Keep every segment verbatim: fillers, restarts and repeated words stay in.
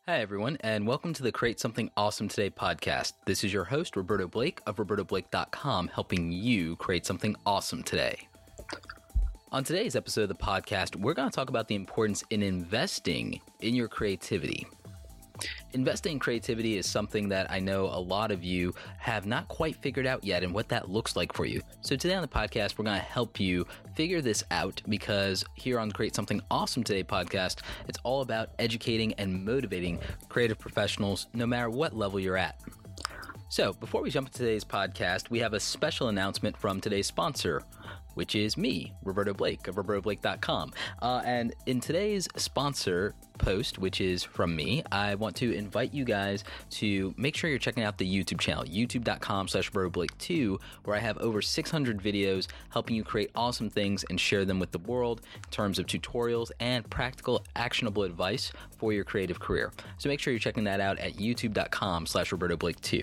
Hi, everyone, and welcome to the Create Something Awesome Today podcast. This is your host, Roberto Blake of roberto blake dot com, helping you create something awesome today. On today's episode of the podcast, we're going to talk about the importance in investing in your creativity. Investing in creativity is something that I know a lot of you have not quite figured out yet and what that looks like for you. So today on the podcast, we're going to help you figure this out because here on the Create Something Awesome Today podcast, it's all about educating and motivating creative professionals no matter what level you're at. So before we jump into today's podcast, we have a special announcement from today's sponsor, which is me, Roberto Blake of roberto blake dot com. Uh, and in today's sponsor post, which is from me, I want to invite you guys to make sure you're checking out the YouTube channel, youtube dot com slash roberto blake two, where I have over six hundred videos helping you create awesome things and share them with the world in terms of tutorials and practical, actionable advice for your creative career. So make sure you're checking that out at youtube dot com slash roberto blake two.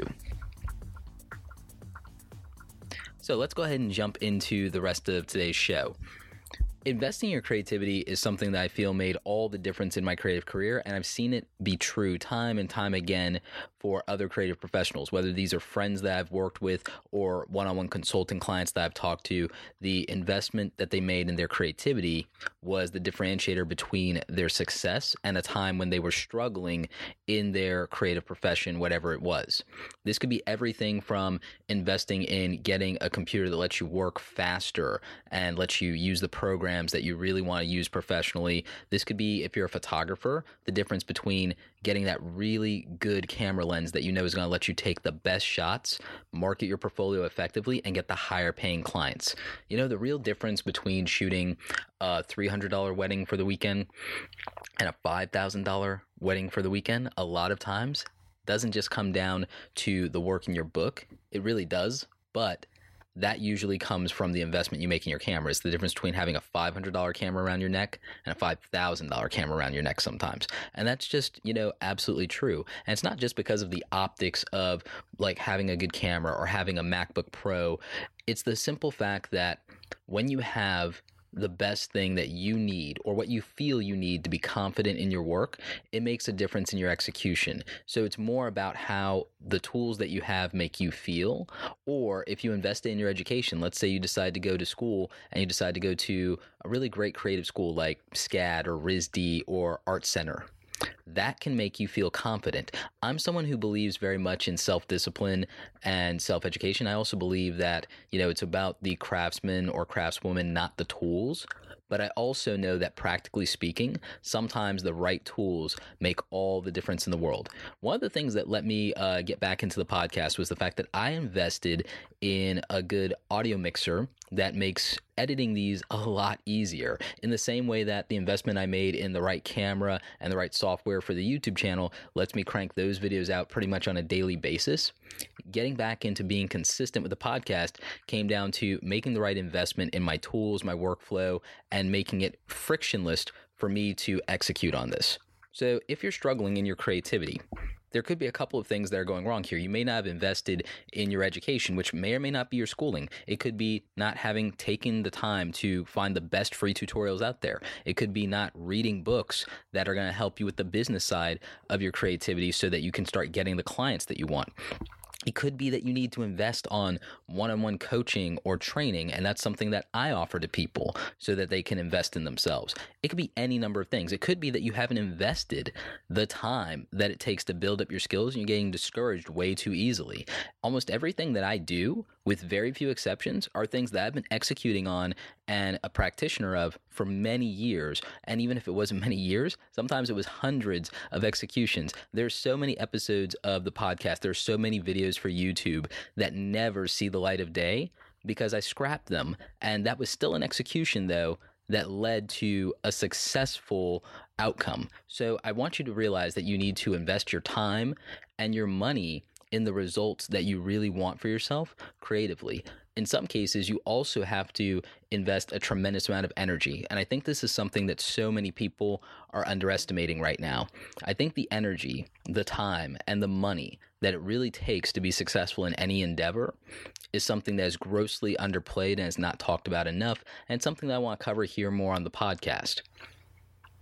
So let's go ahead and jump into the rest of today's show. Investing in your creativity is something that I feel made all the difference in my creative career, and I've seen it be true time and time again for other creative professionals, whether these are friends that I've worked with or one-on-one consulting clients that I've talked to. The investment that they made in their creativity was the differentiator between their success and a time when they were struggling in their creative profession, whatever it was. This could be everything from investing in getting a computer that lets you work faster and lets you use the program that you really want to use professionally. This could be, if you're a photographer, the difference between getting that really good camera lens that you know is going to let you take the best shots, market your portfolio effectively, and get the higher paying clients. You know, the real difference between shooting a three hundred dollars wedding for the weekend and a five thousand dollars wedding for the weekend, a lot of times doesn't just come down to the work in your book. It really does, but that usually comes from the investment you make in your camera. It's the difference between having a five hundred dollars camera around your neck and a five thousand dollars camera around your neck sometimes. And that's just, you know, absolutely true. And it's not just because of the optics of like having a good camera or having a MacBook Pro. It's the simple fact that when you have the best thing that you need or what you feel you need to be confident in your work, it makes a difference in your execution. So it's more about how the tools that you have make you feel, or if you invest in your education, let's say you decide to go to school and you decide to go to a really great creative school like SCAD or R I S D or Art Center. That can make you feel confident. I'm someone who believes very much in self-discipline and self-education. I also believe that, you know, it's about the craftsman or craftswoman, not the tools. But I also know that practically speaking, sometimes the right tools make all the difference in the world. One of the things that let me uh, get back into the podcast was the fact that I invested in a good audio mixer that makes editing these a lot easier, in the same way that the investment I made in the right camera and the right software for the YouTube channel lets me crank those videos out pretty much on a daily basis. Getting back into being consistent with the podcast came down to making the right investment in my tools, my workflow, and making it frictionless for me to execute on this. So if you're struggling in your creativity, there could be a couple of things that are going wrong here. You may not have invested in your education, which may or may not be your schooling. It could be not having taken the time to find the best free tutorials out there. It could be not reading books that are going to help you with the business side of your creativity so that you can start getting the clients that you want. It could be that you need to invest on one-on-one coaching or training, and that's something that I offer to people so that they can invest in themselves. It could be any number of things. It could be that you haven't invested the time that it takes to build up your skills and you're getting discouraged way too easily. Almost everything that I do, with very few exceptions, are things that I've been executing on and a practitioner of for many years. And even if it wasn't many years, sometimes it was hundreds of executions. There's so many episodes of the podcast. There's so many videos for YouTube that never see the light of day because I scrapped them. And that was still an execution, though, that led to a successful outcome. So I want you to realize that you need to invest your time and your money in the results that you really want for yourself creatively. In some cases, you also have to invest a tremendous amount of energy. And I think this is something that so many people are underestimating right now. I think the energy, the time, and the money that it really takes to be successful in any endeavor is something that is grossly underplayed and is not talked about enough, and something that I want to cover here more on the podcast.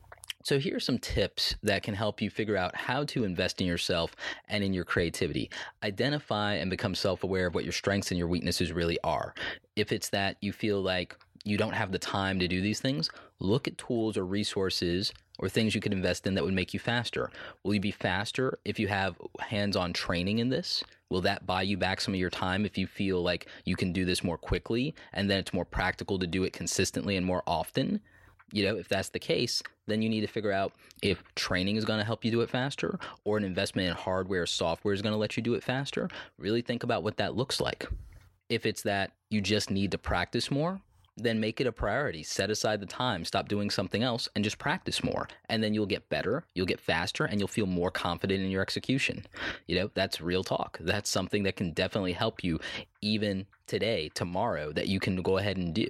So here are some tips that can help you figure out how to invest in yourself and in your creativity. Identify and become self-aware of what your strengths and your weaknesses really are. If it's that you feel like you don't have the time to do these things, look at tools or resources or things you could invest in that would make you faster. Will you be faster if you have hands-on training in this? Will that buy you back some of your time if you feel like you can do this more quickly and then it's more practical to do it consistently and more often? You know, if that's the case, then you need to figure out if training is going to help you do it faster or an investment in hardware or software is going to let you do it faster. Really think about what that looks like. If it's that you just need to practice more, then make it a priority. Set aside the time, stop doing something else, and just practice more. And then you'll get better, you'll get faster, and you'll feel more confident in your execution. You know, that's real talk. That's something that can definitely help you even today, tomorrow, that you can go ahead and do.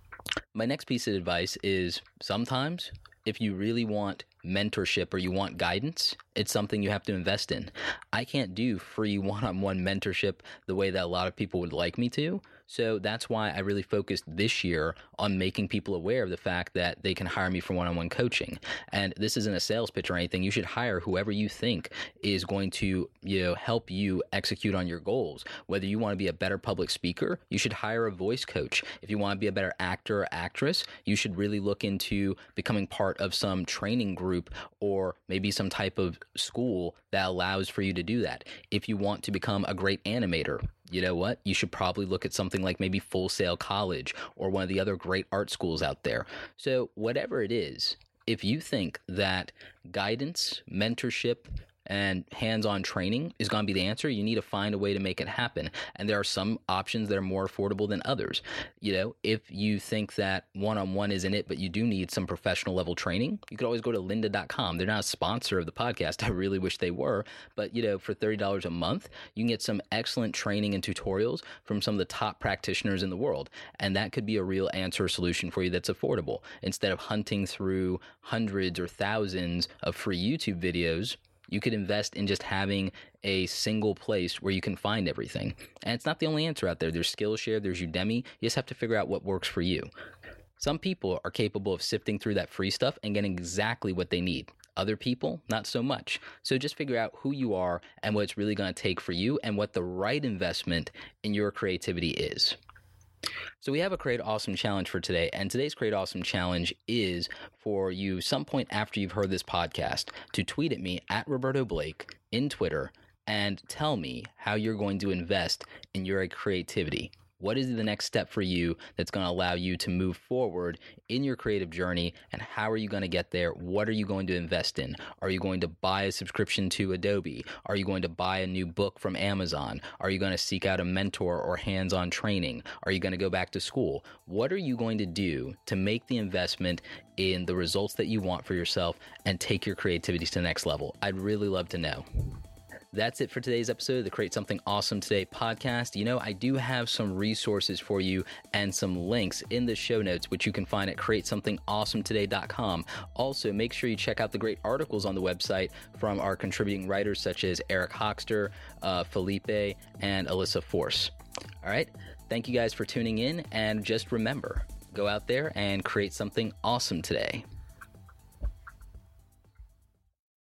My next piece of advice is sometimes if you really want mentorship or you want guidance, it's something you have to invest in. I can't do free one-on-one mentorship the way that a lot of people would like me to. So that's why I really focused this year on making people aware of the fact that they can hire me for one-on-one coaching. And this isn't a sales pitch or anything. You should hire whoever you think is going to, you know, help you execute on your goals. Whether you want to be a better public speaker, you should hire a voice coach. If you want to be a better actor or actress, you should really look into becoming part of some training group or maybe some type of school that allows for you to do that. If you want to become a great animator, you know what? You should probably look at something like maybe Full Sail College or one of the other great art schools out there. So whatever it is, if you think that guidance, mentorship, and hands-on training is going to be the answer, you need to find a way to make it happen. And there are some options that are more affordable than others. You know, if you think that one-on-one isn't it, but you do need some professional level training, you could always go to lynda dot com. They're not a sponsor of the podcast. I really wish they were. But, you know, for thirty dollars a month, you can get some excellent training and tutorials from some of the top practitioners in the world. And that could be a real answer solution for you that's affordable. Instead of hunting through hundreds or thousands of free YouTube videos, you could invest in just having a single place where you can find everything. And it's not the only answer out there. There's Skillshare, there's Udemy. You just have to figure out what works for you. Some people are capable of sifting through that free stuff and getting exactly what they need. Other people, not so much. So just figure out who you are and what it's really going to take for you and what the right investment in your creativity is. So we have a Create Awesome challenge for today, and today's Create Awesome challenge is for you some point after you've heard this podcast to tweet at me at Roberto Blake in Twitter and tell me how you're going to invest in your creativity. What is the next step for you that's going to allow you to move forward in your creative journey, and how are you going to get there? What are you going to invest in? Are you going to buy a subscription to Adobe? Are you going to buy a new book from Amazon? Are you going to seek out a mentor or hands-on training? Are you going to go back to school? What are you going to do to make the investment in the results that you want for yourself and take your creativity to the next level? I'd really love to know. That's it for today's episode of the Create Something Awesome Today podcast. You know, I do have some resources for you and some links in the show notes, which you can find at create something awesome today dot com. Also, make sure you check out the great articles on the website from our contributing writers such as Eric Hoxter, uh, Felipe, and Alyssa Force. All right. Thank you guys for tuning in. And just remember, go out there and create something awesome today.